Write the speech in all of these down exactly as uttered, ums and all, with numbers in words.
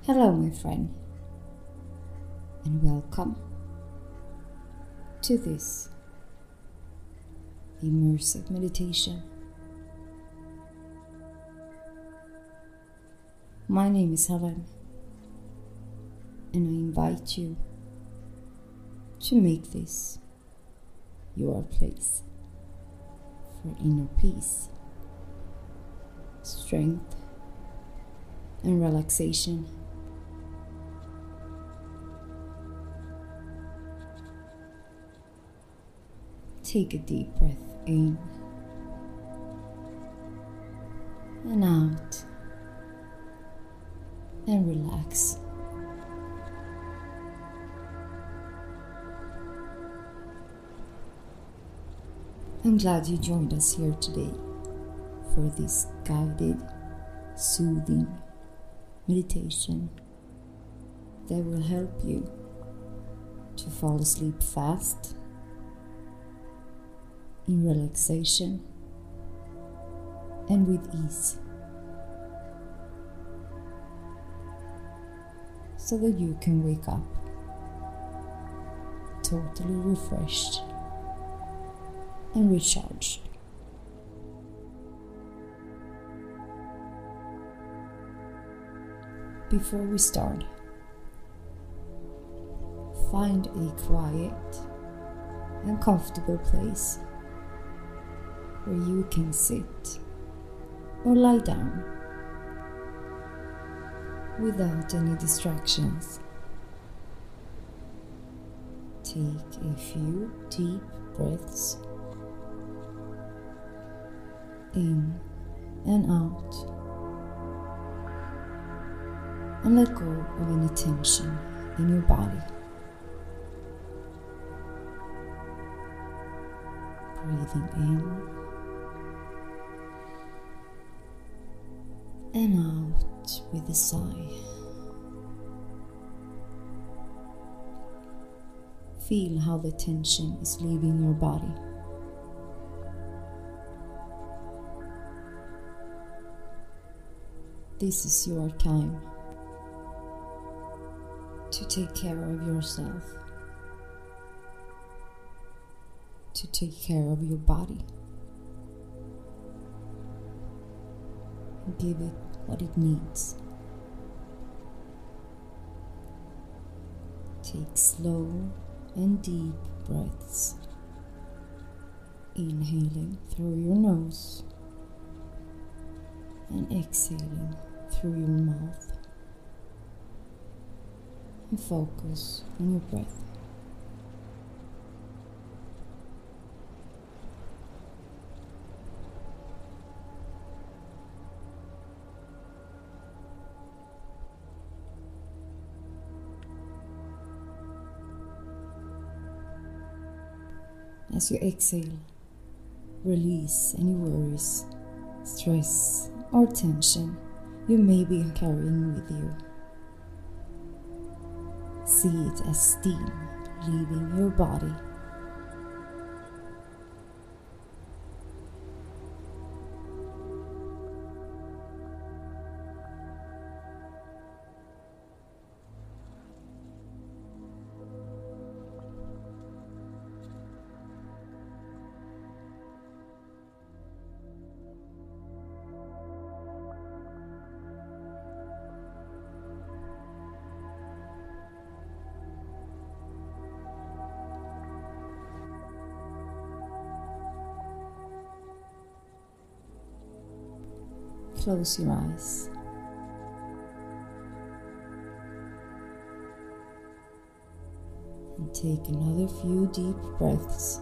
Hello, my friend, and welcome to this immersive meditation. My name is Helen, and I invite you to make this your place for inner peace, strength, and relaxation. Take a deep breath in and out and relax. I'm glad you joined us here today for this guided, soothing meditation that will help you to fall asleep fast, in relaxation and with ease, so that you can wake up totally refreshed and recharged. Before we start, find a quiet and comfortable place where you can sit or lie down without any distractions. Take a few deep breaths in and out, and let go of any tension in your body. Breathing in and out with a sigh. Feel how the tension is leaving your body. This is your time to take care of yourself, to take care of your body. Give it what it needs. Take slow and deep breaths, inhaling through your nose and exhaling through your mouth, and focus on your breath. As you exhale, release any worries, stress, or tension you may be carrying with you. See it as steam leaving your body. Close your eyes. And take another few deep breaths,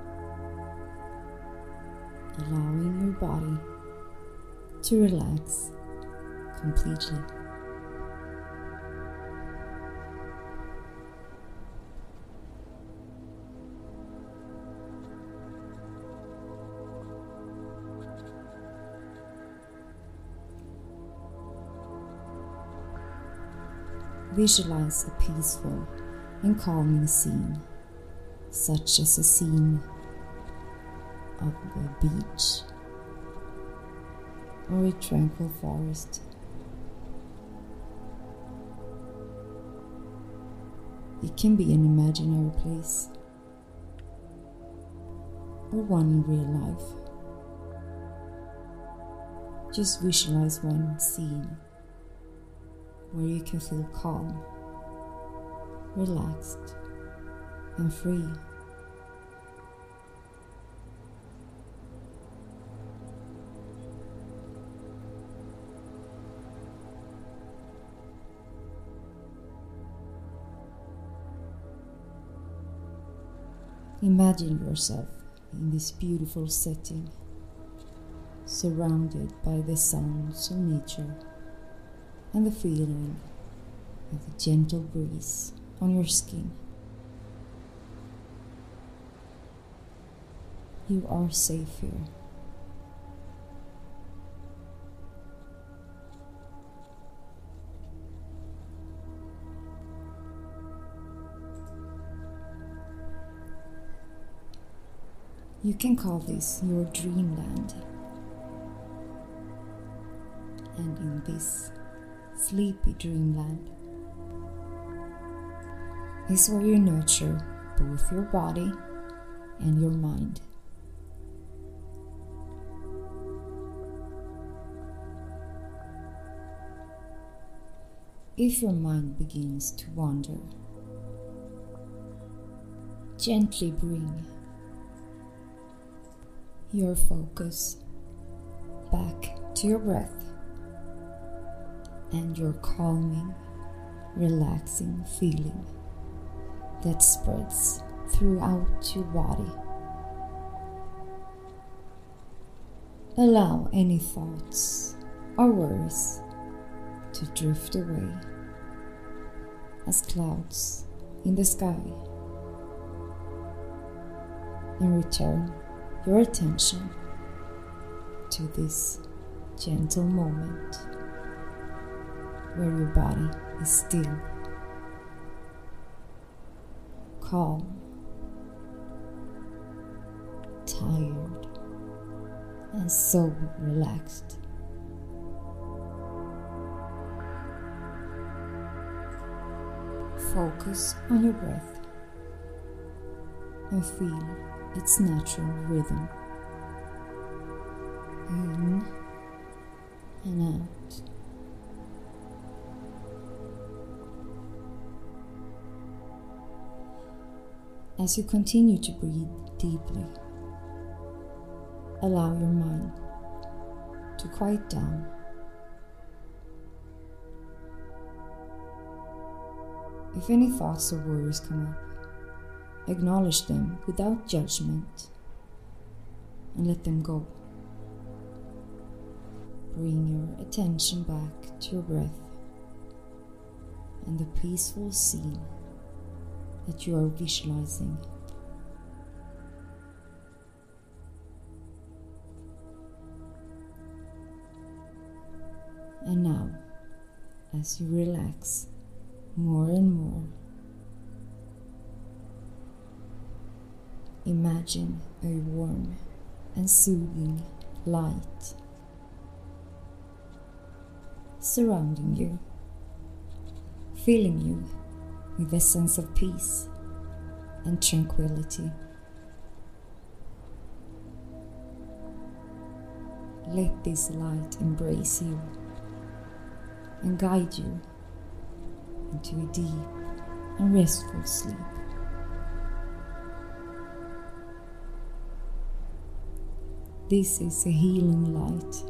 allowing your body to relax completely. Visualize a peaceful and calming scene, such as a scene of a beach or a tranquil forest. It can be an imaginary place or one in real life. Just visualize one scene where you can feel calm, relaxed, and free. Imagine yourself in this beautiful setting, surrounded by the sounds of nature and the feeling of the gentle breeze on your skin. You are safe here. You can call this your dreamland. And in this sleepy dreamland is where you nurture both your body and your mind. If your mind begins to wander, gently bring your focus back to your breath and your calming, relaxing feeling that spreads throughout your body. Allow any thoughts or worries to drift away as clouds in the sky, and return your attention to this gentle moment where your body is still, calm, tired, and so relaxed. Focus on your breath and feel its natural rhythm, in and out. As you continue to breathe deeply, allow your mind to quiet down. If any thoughts or worries come up, acknowledge them without judgment and let them go. Bring your attention back to your breath and the peaceful scene that you are visualizing. And now, as you relax more and more, imagine a warm and soothing light surrounding you, filling you with a sense of peace and tranquility. Let this light embrace you and guide you into a deep and restful sleep. This is a healing light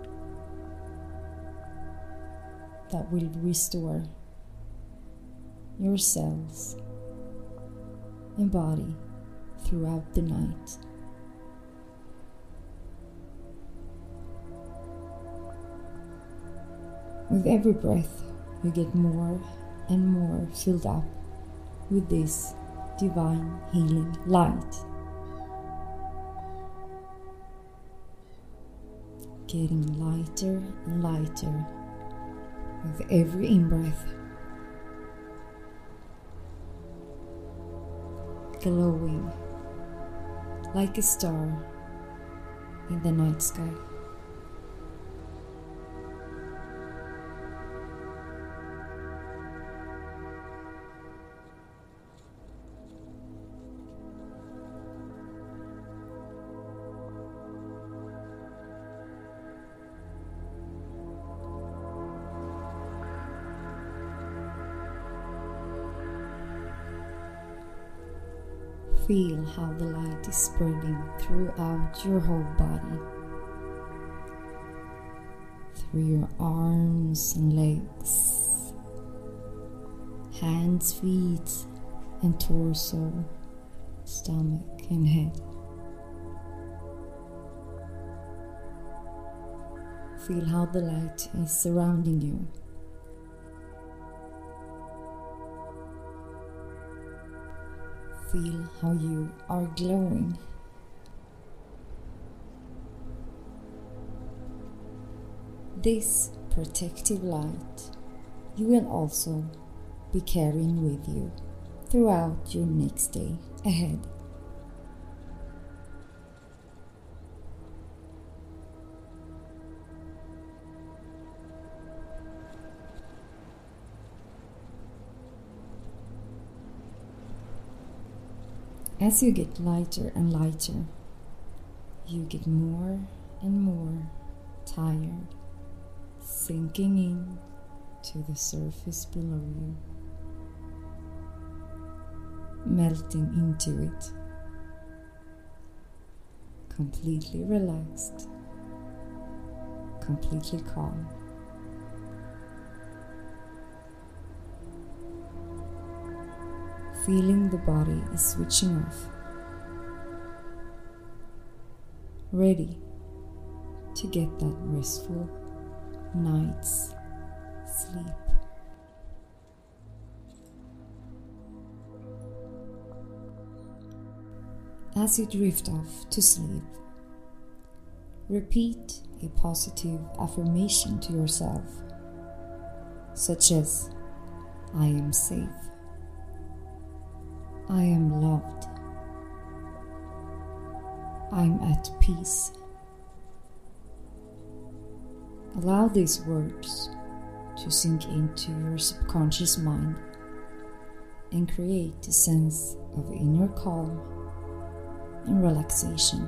that will restore your cells and body throughout the night. With every breath, you get more and more filled up with this divine healing light. Getting lighter and lighter with every in-breath. Glowing like a star in the night sky. Feel how the light is spreading throughout your whole body, through your arms and legs, hands, feet, and torso, stomach, and head. Feel how the light is surrounding you. Feel how you are glowing. This protective light you will also be carrying with you throughout your next day ahead. As you get lighter and lighter, you get more and more tired, sinking in to the surface below you, melting into it, completely relaxed, completely calm. Feeling the body is switching off, ready to get that restful night's sleep. As you drift off to sleep, repeat a positive affirmation to yourself, such as, I am safe, I am loved, I'm at peace. Allow these words to sink into your subconscious mind and create a sense of inner calm and relaxation.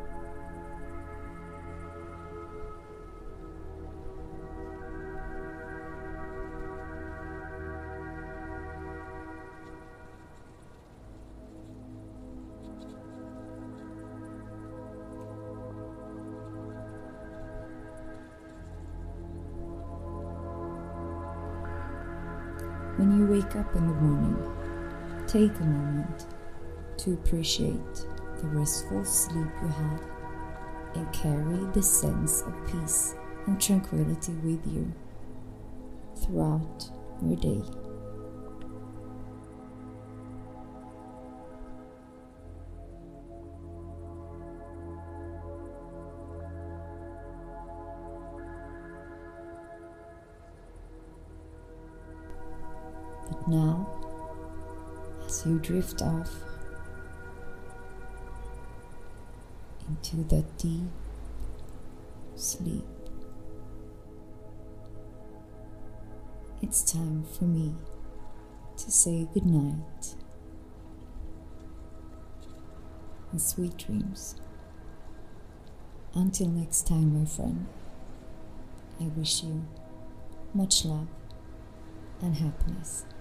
When you wake up in the morning, take a moment to appreciate the restful sleep you had and carry the sense of peace and tranquility with you throughout your day. But now, as you drift off into that deep sleep, it's time for me to say good night and sweet dreams. Until next time, my friend, I wish you much love and happiness.